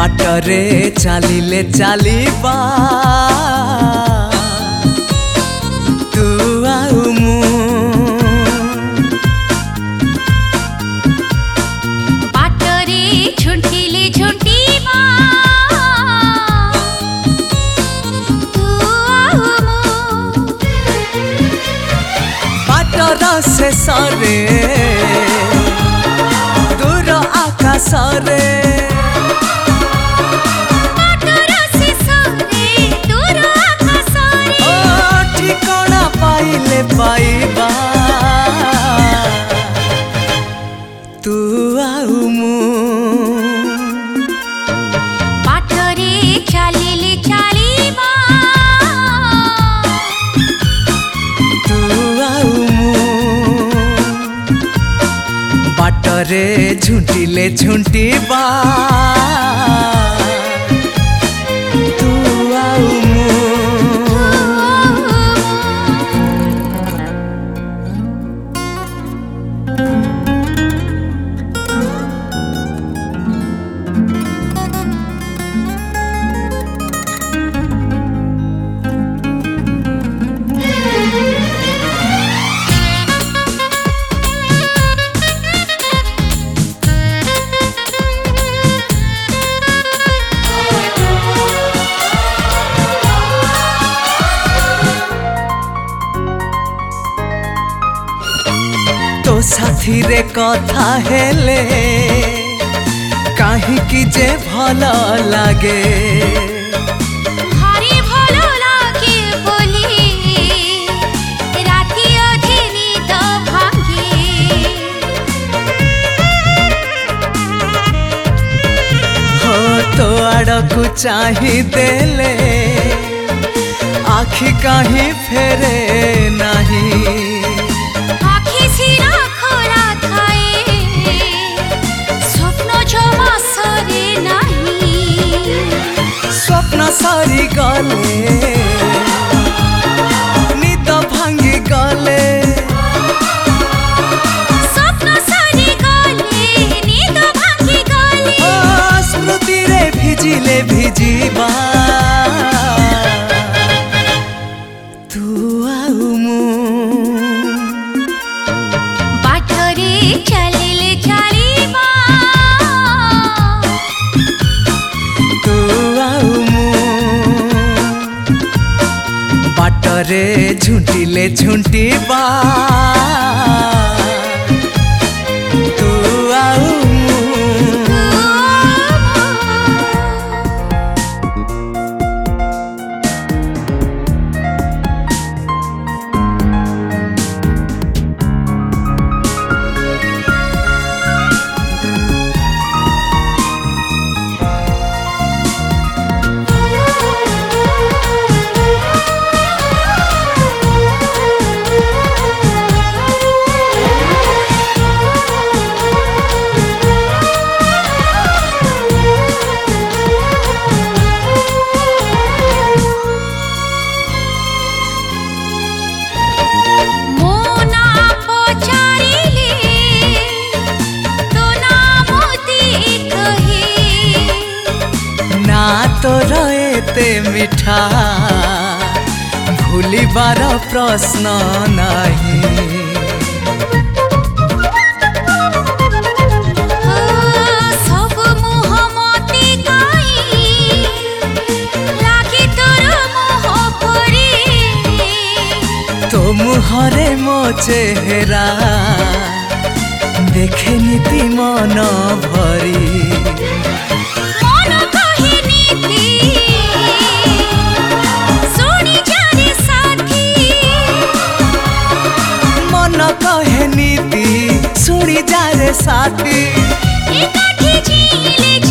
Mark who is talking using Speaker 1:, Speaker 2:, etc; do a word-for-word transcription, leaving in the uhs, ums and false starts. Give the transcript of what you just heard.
Speaker 1: बाटरे चालिले चालिबा तू आउ मु
Speaker 2: बाटरे झुंटिले झुंटिबा तू आउ मु
Speaker 1: बाटर शेषरे दूर आकाशरे पाइबा तू आउ मु
Speaker 2: बाटरे चालिले चालिबा
Speaker 1: तू आउ मु बाटरे झुंटिले झुंटिबा तू आउ मु तो साथी रे कथा हेले काहे कि जे भला लागे
Speaker 2: भारी भलो लागे बोली राती अधे निद भांगे
Speaker 1: हो तो आड़कू चाही देले आखि काहे फेरे नहीं स्वप्न सारी गले निद भांगी गले
Speaker 2: स्वप्न सारी गले निद भांगी गले
Speaker 1: स्मृति रे भिजिले भिजिबा तू आउ मु
Speaker 2: बाटरे चालिले चालिबा
Speaker 1: तू आउ मु बाटरे झुंटिले झुंटिबा तू आउ मु तोर एते मिठा भूलिबार प्रश्न नहीं
Speaker 2: सब मुह मते गाई लागे तोर मुह परी
Speaker 1: तो मुहरे मो चेहरा देखे नीति मन भरी कहे नीति सुनी जा रे साथी
Speaker 2: एकाठी झीले